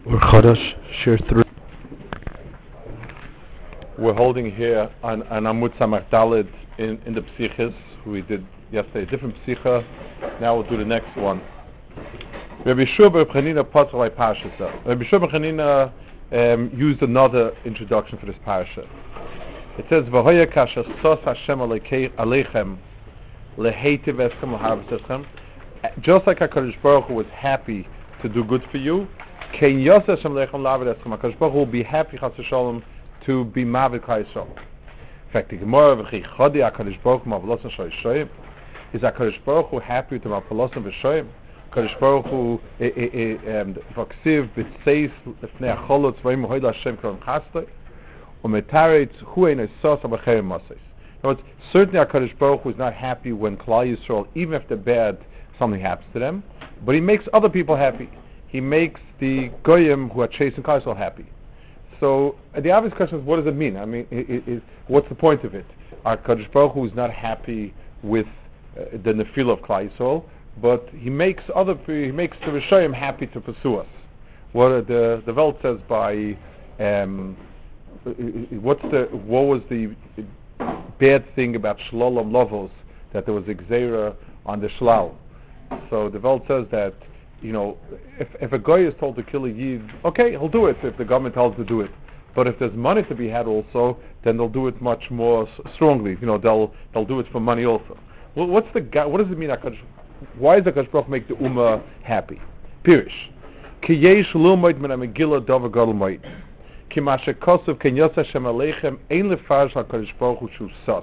Or Chodesh, share through. We're holding here on Amud Samach Daled in the Psichis. We did yesterday a different Psicha. Now we'll do the next one. Rabbi Shua bar Chanina Patzalai Parshasa. Rabbi Shua bar Chanina used another introduction for this parasha. It says, "V'hoya kasher sos Hashem aleichem leheitiv eschem l'harvest eschem." Just like HaKadosh Baruch Hu was happy to do good for you, Kein Yosef Hashem aleichem l'harvest eschem. HaKadosh Baruch Hu will be happy, Chas v'sholom, to be Mavid Klal Yisrael. In fact, the Gemara v'chi chodi HaKadosh Baruch Hu ma'avlosan shoyim. Is HaKadosh Baruch Hu happy to ma'avlosan v'shoyim? HaKadosh Baruch Hu v'ksiv b'tzeis l'fnei acholot v'im hoyd Hashem k'ron chastoi u'metaretz hu ein esos abacherim maseis. Now, it's certainly HaKadosh Baruch Hu is not happy when Klal Yisrael, even if they're bad, something happens to them, but He makes other people happy. He makes the goyim who are chasing Klal Yisrael happy. So the obvious question is, what does it mean? I mean, what's the point of it? HaKadosh Baruch Hu is not happy with the nefila of Klal Yisrael, but He makes the Rishayim happy to pursue us. What the Welt says by what was the bad thing about Shlolam Lovos, that there was a Gzeira on the Shlal. So the Welt says that, you know, if a guy is told to kill a Yid, okay, he'll do it if the government tells him to do it. But if there's money to be had also, then they'll do it much more strongly. You know, they'll do it for money also. Well, what does it mean? Why does HaKadosh Baruch Hu make the Ummah happy? Pirish. Ki yesh l'moed min ha-megillah davar gadol moed. Ki ma shekosov ken yos Hashem aleichem ein lefarsh HaKadosh Baruch Hu shu sos.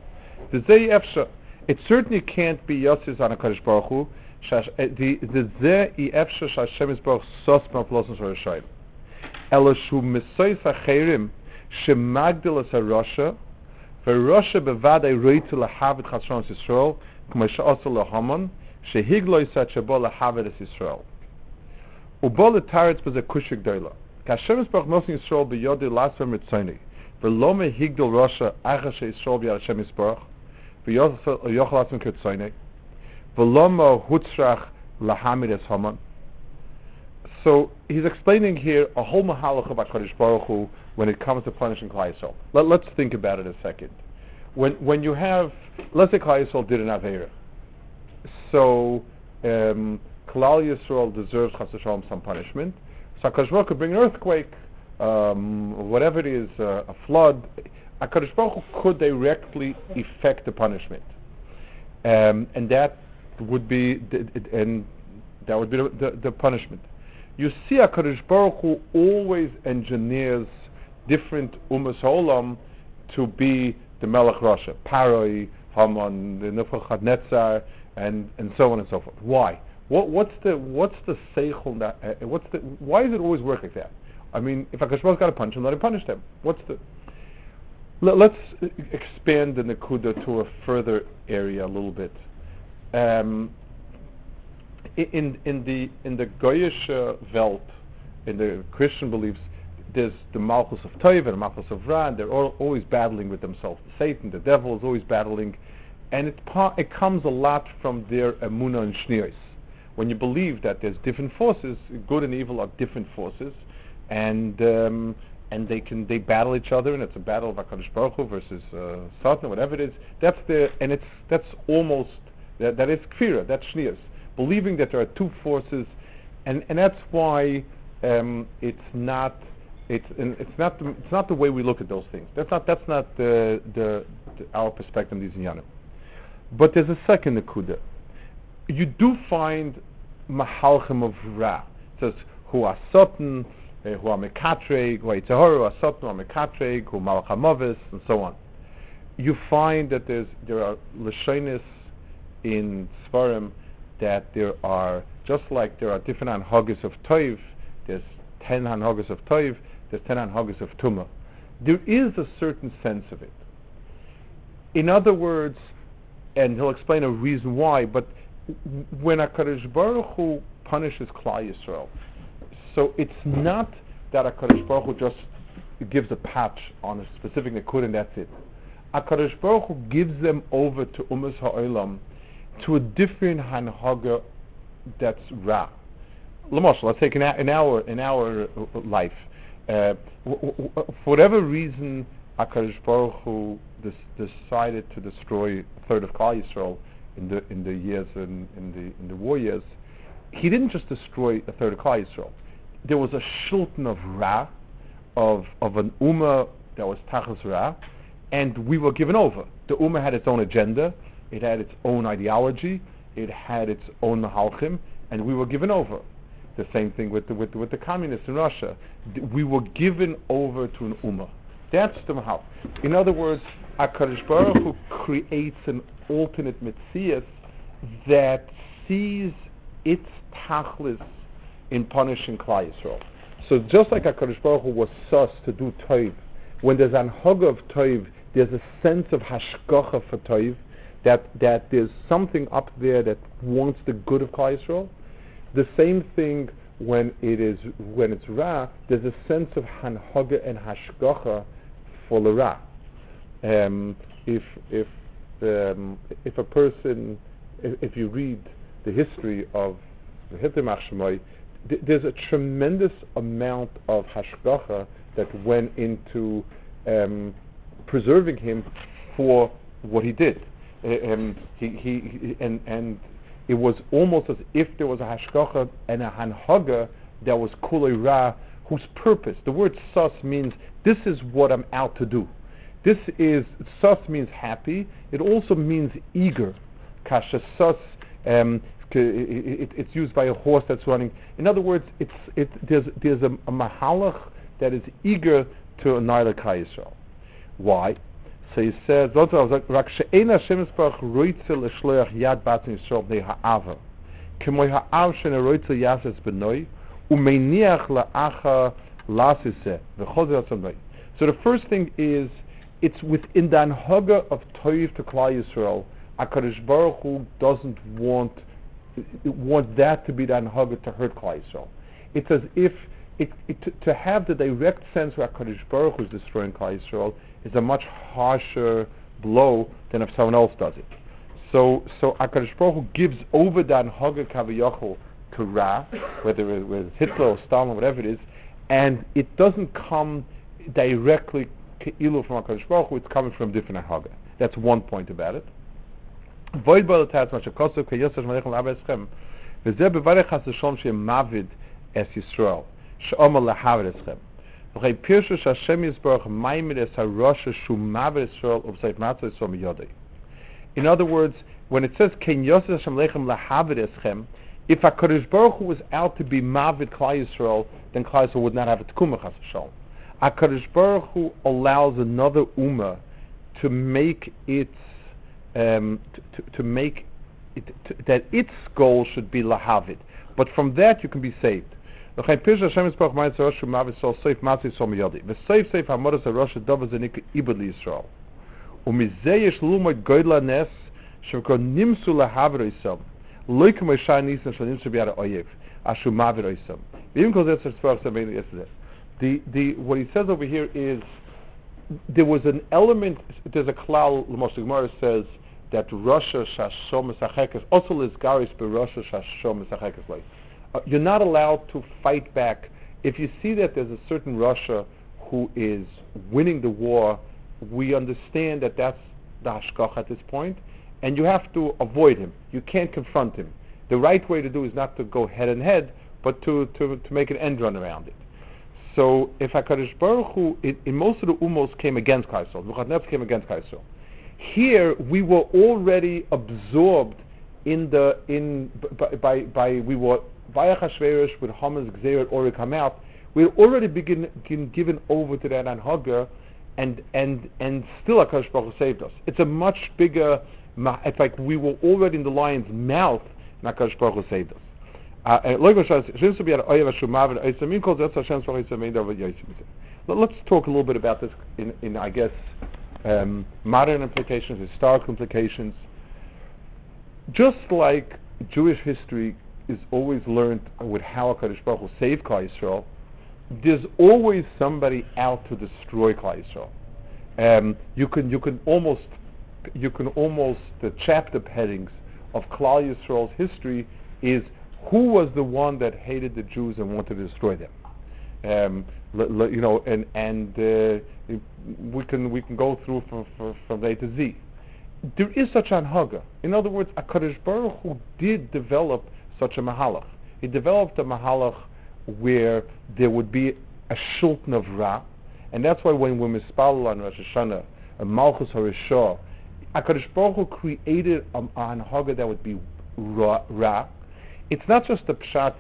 It certainly can't be Yosis on HaKadosh Baruch Hu. The zeh efsha Hashem is Baruch sos ma'avlosan shel Rishayim. Ela shu misois hacherim shemagdil es harasha v'rasha bevadai roitzu lahavet chasronos Yisrael k'mo she'asa lahaman shehiglo yisat shebo lahavet es Yisrael. Ubo l'taretz b'zeh kushik doila. K'Hashem is Baruch mosin Yisrael b'yodei lasver mitzayni v'lo mehigdil rasha achar she'Yisrael b'yad Hashem Yisbarach v'yochel atzim k'tzayni v'loma hutzrach lahamid es haman. So he's explaining here a whole mahalach about HaKadosh Baruch Hu when it comes to punishing Klal Yisrael. Let's think about it a second. When you have, let's say Klal Yisrael did an Aveira, so Klal Yisrael deserves Chas v'sholom some punishment. So HaKadosh Baruch Hu could bring an earthquake, whatever it is, a flood. HaKadosh Baruch Hu could directly effect the punishment, and that would be the punishment. You see, HaKadosh Baruch Hu always engineers different Ummos Ha'olam to be the Melech Rasha, Paroi, Haman, the Nebuchadnezzar, and so on and so forth. Why? What's the seichel that? Why does it always work like that? I mean, if HaKadosh Baruch Hu got to punish them, let him punish them. Let's expand the Nekuda to a further area a little bit. In the Goyish Welt, in the Christian beliefs, there's the Malchus of Toiv and the Malchus of Ra, and they're always battling with themselves. Satan, the devil, is always battling, and it comes a lot from their emunah and shnios. When you believe that there's different forces, good and evil are different forces, and they battle each other, and it's a battle of HaKadosh Baruch Hu versus Satan, whatever it is. That is kfira, that's shnios. Believing that there are two forces, and that's why it's not the way we look at those things. That's not our perspective on these inyanim. But there's a second nekuda. You do find mahalchim of Ra. It says who are Satan, who are Mekatreg, who are Yitzhahara, who are Satan, who are Mekatreg, who are Malach HaMavis, and so on. You find that there are Lashonis in Sfarim that there are, just like there are different anhagas of Toiv, there's 10 anhagas of Toiv, there's 10 anhagas of Tumah. There is a certain sense of it. In other words, and he'll explain a reason why, but when HaKadosh Baruch Hu punishes Klal Yisrael, so it's not that HaKadosh Baruch Hu just gives a patch on a specific nekud and that's it. HaKadosh Baruch Hu gives them over to Ummos Ha'olam to a different hanhaga that's Ra. Lamosh, let's take in our life. For whatever reason, HaKadosh Baruch Hu decided to destroy a third of Klal Yisrael in the years in the war years. He didn't just destroy a third of Klal Yisrael. There was a shulton of Ra, of an Ummah that was Tachas Ra, and we were given over. The Ummah had its own agenda, it had its own ideology, it had its own Mahalchim, and we were given over. The same thing with the communists in Russia. We were given over to an Ummah. That's the Mahal. In other words, HaKadosh Baruch Hu creates an alternate Metzias that sees its tachlis in punishing Klal Yisrael. So just like HaKadosh Baruch Hu was sus to do Toiv, when there's an Haga of Toiv, there's a sense of Hashgacha for Toiv, that there's something up there that wants the good of Klal Yisrael. The same thing when it's Ra, there's a sense of Hanhaga and Hashgacha for the Ra. If a person, if you read the history of the Hitler Machshemai, there's a tremendous amount of Hashgacha that went into preserving him for what he did. And it was almost as if there was a hashgacha and a hanhaga that was kulei ra, whose purpose, the word sus means, this is what I'm out to do. Sus means happy, it also means eager. Kasha sus, it's used by a horse that's running. In other words, there's a mahalach that is eager to annihilate Klal Yisrael. Why? So he says, "Rak she'ena Hashem Yisparach roitze l'shloach yad batzon Yisrael b'nei ha'ava, k'moi ha'av she'ena roitze yases b'noi, u'meiniach la'acha lasiseh v'chozer atzonoi." So the first thing is, it's within the anhaga of Toiv to Klal Yisrael. HaKadosh Baruch Hu doesn't want that to be the anhaga to hurt Klal Yisrael. It's as if to have the direct sense where HaKadosh Baruch Hu is destroying Klal Yisrael is a much harsher blow than if someone else does it. So HaKadosh Baruch Hu gives over the anhaga kaviyachol to Ra, whether it's Hitler or Stalin, whatever it is, and it doesn't come directly ke'ilu from HaKadosh Baruch Hu, it's coming from different anhaga. That's one point about it. Void bal tats ma shekosu keyosash malechim la'abeschem, v'zeh bevarech hasashon she'em mavid es Yisrael, she'omar lahavid eschem. In other words, when it says Ken Yosef Hashem Lechem Lahavid Eschem, if HaKadosh Baruch Hu was out to be Mavid Klal Yisrael, then Klal Yisrael would not have a Tkumah Chas V'Shalom. HaKadosh Baruch Hu allows another Ummah to make its that its goal should be Lahavid, but from that you can be saved. L'chai Pirsha Hashem Yisparach Ma'at Zarosh Shumav Yisrael Seif Matzah Yisrael Miyadi V'Seif Seif HaModas HaRosh HaDover Zenik Ibad L'Yisrael U'mizeh Yesh Lumot Goydla Nes Shemko Nimsu Lahavir Yisrael Lo Yikam Yishai Nisan Shal Nimsu B'Yad HaOyev Ashu Mavir Yisrael Even Kol Zeh Tzartzvarach Samein yesterday. What he says over here is there was an element, there's a klal, L'Moshe Gemara says that Rasha Shashom Mesachekes also Lizgaris B'Rasha Shashom Mesachekes Loi. You're not allowed to fight back. If you see that there's a certain Russia who is winning the war, we understand that that's the hashgach at this point, and you have to avoid him. You can't confront him. The right way to do is not to go head and head, but to make an end run around it. So if HaKadosh Baruch Hu, in most of the Ummos came against Klal Yisrael, Nebuchadnezzar came against Klal Yisrael. Here we were already absorbed we were Vayach HaShverosh with Haman's Gzeirat already come out. We had already been given over to that anhaga, and still HaKadosh Baruch Hu saved us. It's a much bigger. It's like we were already in the lion's mouth, and HaKadosh Baruch Hu saved us. Let's talk a little bit about this in I guess modern implications, historical implications. Just like Jewish history is always learned with how HaKadosh Baruch Hu saved Klal Yisrael, there's always somebody out to destroy Klal Yisrael. You can almost the chapter headings of Klal Yisrael's history is Who was the one that hated the Jews and wanted to destroy them? We can go through from A to Z. There is such an Haga. In other words, HaKadosh Baruch Hu did develop such a Mahalach. He developed a Mahalach where there would be a shulton of Ra, and that's why when we mispal on Rosh Hashanah, a Malchus HaRishah, HaKadosh Baruch Hu created a Haga that would be Ra. It's not just the pshat.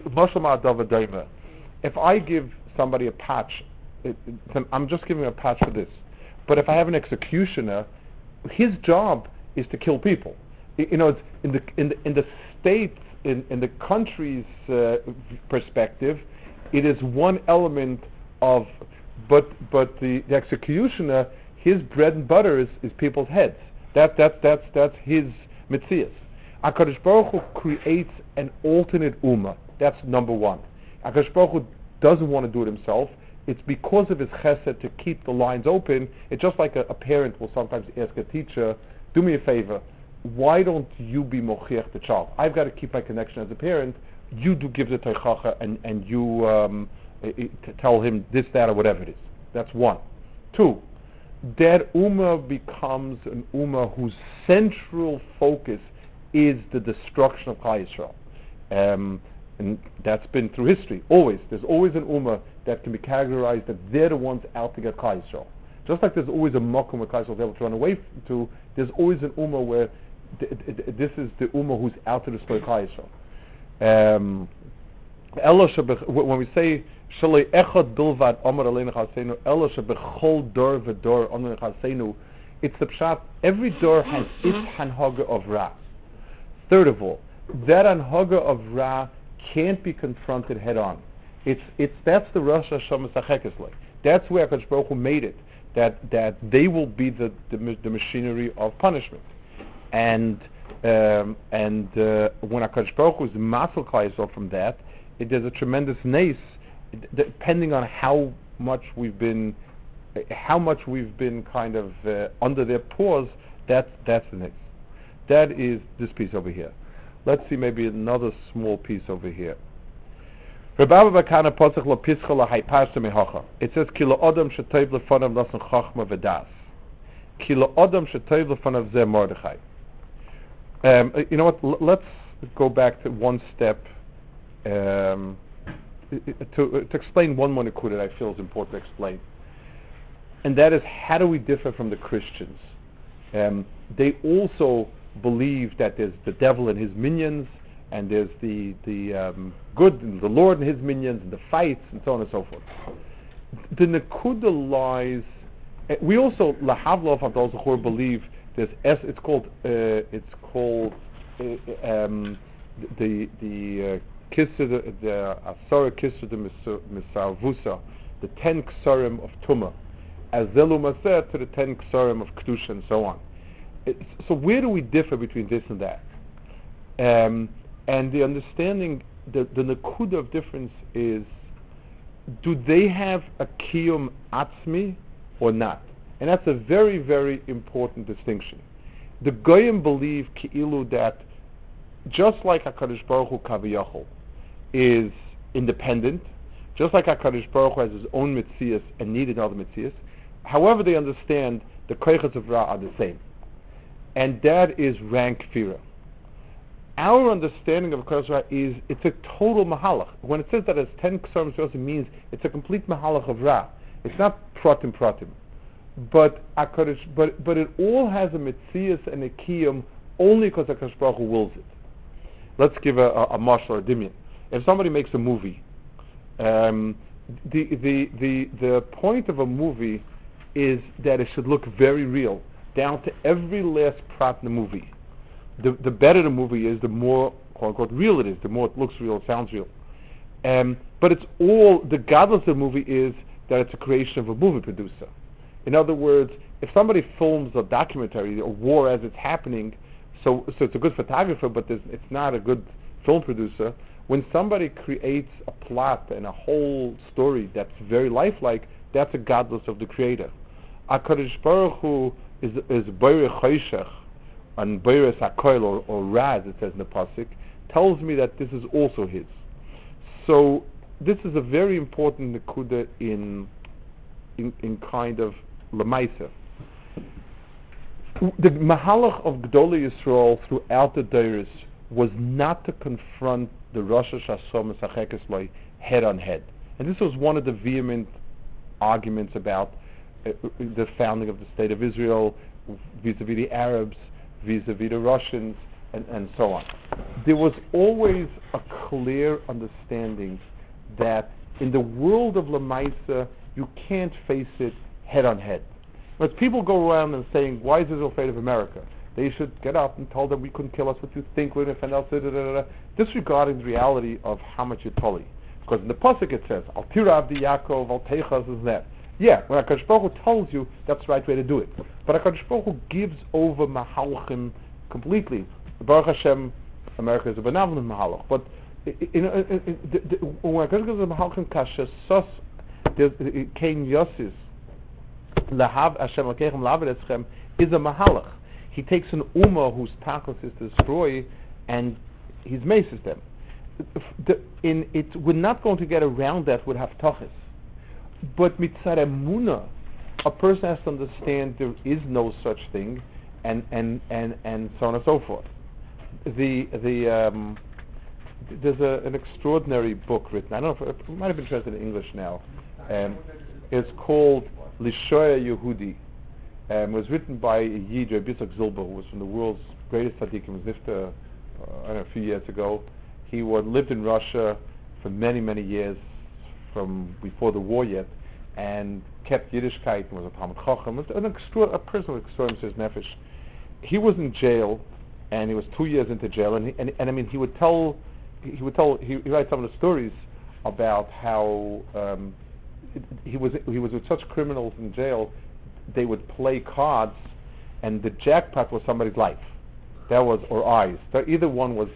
If I give somebody a patch, I'm just giving a patch for this. But if I have an executioner, his job is to kill people. It's in the states, in the country's perspective, it is one element of. But the executioner, his bread and butter is people's heads. That's his mitzias. HaKadosh Baruch Hu creates an alternate ummah. That's number one. HaKadosh Baruch Hu doesn't want to do it himself. It's because of his chesed to keep the lines open. It's just like a parent will sometimes ask a teacher, do me a favor, why don't you be mochiach the child? I've got to keep my connection as a parent. You do give the teichacha and you tell him this, that, or whatever it is. That's one. Two, that ummah becomes an ummah whose central focus is the destruction of Klal Yisrael. And that's been through history, always. There's always an ummah that can be categorized that they're the ones out to get Klal Yisrael. Just like there's always a makom where Klal Yisrael is able to run away to, there's always an ummah where this is the ummah who's out to destroy Klal Yisrael. When we say Shalei echad bilvad amar aleinu chaseinu ela shebechol dor v'dor amar chaseinu, it's the pshat. Every door has its hanhaga of Ra. Third of all, that hanhaga of Ra can't be confronted head on. That's the Rosh Hashanah Sachekesle. That's where HaKadosh Baruch Hu made it. That they will be the machinery of punishment. And when HaKadosh Baruch Hu is masel Klal Yisrael from that, there's a tremendous nace, depending on how much we've been kind of under their paws. That's the nace. That is this piece over here. Let's see maybe another small piece over here. It says, Kilo Odom Shetoiv Lefonav Nasan Chachma V'das. Kilo Odom Shetoiv Lefonav Zeh Mordechai. You know what? Let's go back to one step to explain one more nikud that I feel is important to explain. And that is, how do we differ from the Christians? They also believe that there's the devil and his minions, and there's the good and the Lord and his minions, and the fights, and so on and so forth. The nekuda lies. We also lahavlo of Abdul Zachor believe there's it's called the kisur, the asara kisur the misarvusa, the 10 ksarim of tuma, as zelu maseh to the 10 ksarim of kedusha, and so on. So where do we differ between this and that? And the understanding, the nakuda of difference is, do they have a kiyum atzmi or not? And that's a very, very important distinction. The Goyim believe ki'ilu that just like HaKadosh Baruch Hu Kaviyachol is independent, just like HaKadosh Baruch Hu has his own mitzias and needed other mitzias, however they understand the koiches of Ra are the same. And that is rank kfira. Our understanding of Kodesh Ra is it's a total mahalach. When it says that it's 10 ksarim, it means it's a complete mahalach of Ra. It's not pratim. But it all has a mitzias and a kiyum only because HaKadosh Baruch Hu wills it. Let's give a mashal or a dimyan. If somebody makes a movie, the point of a movie is that it should look very real, down to every last prat in the movie. The better the movie is, the more quote unquote real it is, the more it looks real, it sounds real. But it's all, the godless of the movie is that it's a creation of a movie producer. In other words, if somebody films a documentary, a war as it's happening, so it's a good photographer, but it's not a good film producer. When somebody creates a plot and a whole story that's very lifelike, that's a godless of the creator. HaKadosh Baruch Hu is Boirei Choshech and Boirei Hakoil, or Raz, it says in the pasuk. tells me that this is also his. So this is a very important nekuda in kind of lemaisa. The mahalach of Gedolei Yisrael throughout the Deiros was not to confront the Rosh Hashanah Sachekes Loi head on head. And this was one of the vehement arguments about the founding of the State of Israel vis-a-vis the Arabs, vis-a-vis the Russians, and so on. There was always a clear understanding that in the world of Lamaisa, you can't face it head on head. But people go around and saying, why is Israel afraid of America? They should get up and tell them we couldn't kill us, what you think we're going to defend us, disregarding the reality of how much you're tolly. Because in the Pasuk it says, Al tira abdi Yaakov, Al teichas is that. Yeah, when HaKadosh Baruch Hu tells you, that's the right way to do it. But HaKadosh Baruch Hu gives over Mahalchim completely. Baruch Hashem, America is a benevolent Mahalach. But when HaKadosh gives a Mahalchim kasha, sos, Kain Yosis, Lahav Hashem Lakechem Lahav Eschem, is a Mahalach. He takes an Ummah whose tachlis is to destroy, and he's maces them. We're not going to get around that with Haftachis. But mitzad emunah, a person has to understand there is no such thing, and so on and so forth. There's an extraordinary book written. I don't know if it might have been translated in English now. It's called Lishoya Yehudi. It was written by Yid Rabbi Yitzchak Zilber, who was from the world's greatest tzaddikim. He was nifta, a few years ago. He lived in Russia for many, many years, from before the war yet, and kept Yiddishkeit and was a Talmud Chacham. A person with extraordinary nefesh. He was in jail, and he was 2 years into jail, and I mean he writes some of the stories about how he was with such criminals in jail. They would play cards, and the jackpot was somebody's life. That was, or eyes. Either one was,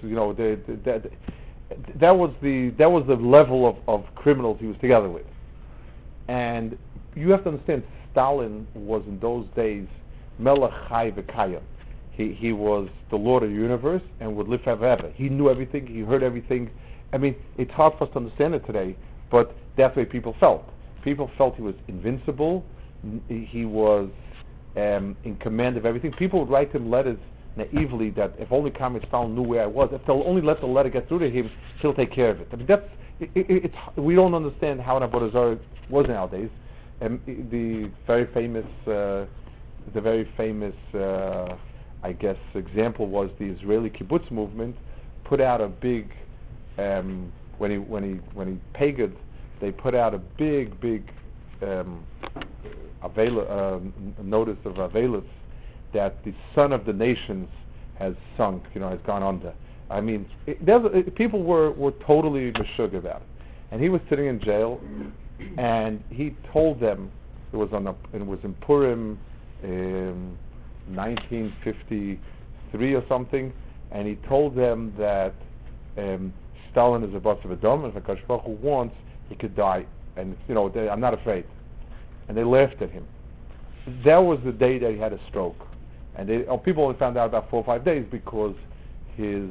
that was the level of criminals he was together with. And you have to understand, Stalin was in those days Melech Chai V'Kayim. He was the Lord of the universe and would live forever. He knew everything. He heard everything. I mean, it's hard for us to understand it today, but that's the way people felt. People felt he was invincible. He was in command of everything. People would write him letters naively that if only Communist Stalin knew where I was, if they'll only let the letter get through to him, he'll take care of it. I mean, we don't understand how an Avodah Zarah was nowadays. The very famous, I guess, example was the Israeli kibbutz movement put out a big, when he pagan, they put out a big notice of Avelis that the son of the nations has sunk, has gone under. I mean, people were totally meshug about it. And he was sitting in jail, and he told them, it was in Purim, 1953 or something, and he told them that Stalin is a boss of a dome, and if HaKadosh Baruch Hu wants, he could die. And, I'm not afraid. And they laughed at him. That was the day that he had a stroke. And people only found out about 4 or 5 days because his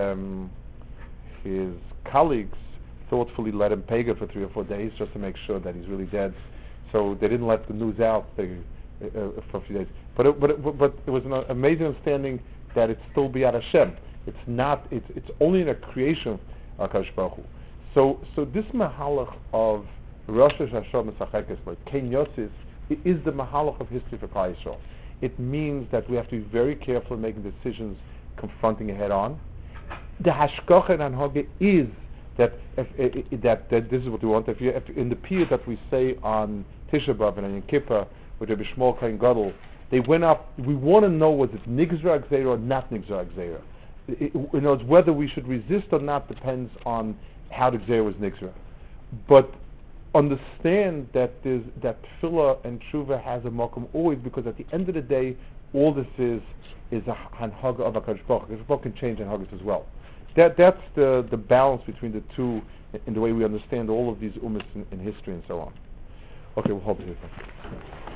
colleagues thoughtfully let him pagan for 3 or 4 days just to make sure that he's really dead. So they didn't let the news out for a few days. But it was an amazing understanding that it's still B'yad Hashem. It's not. It's only in a creation of HaKadosh Baruch Hu. So this mahalach of Rosh Hashanah Mesachekes, like Ken Yosis, is the mahalach of history for Klal Yisrael. It means that we have to be very careful in making decisions, confronting it head on. The hashgacha and hanhaga is that that this is what we want. If in the period that we say on Tisha B'av and on Yom Kippur with Rabbi Shmuel Kohen Gadol, they went up. We want to know, was it Nigzra Gzeira or not Nigzra Gzeira? It's whether we should resist or not depends on how the Gzeira was Nigzra. But understand that tefillah and tshuva has a makom always, because at the end of the day, all this is a hanhaga of HaKadosh Baruch Hu. HaKadosh Baruch Hu can change hanhagas as well. That's the balance between the two in the way we understand all of these ummas in history and so on. Okay, we'll hold it here.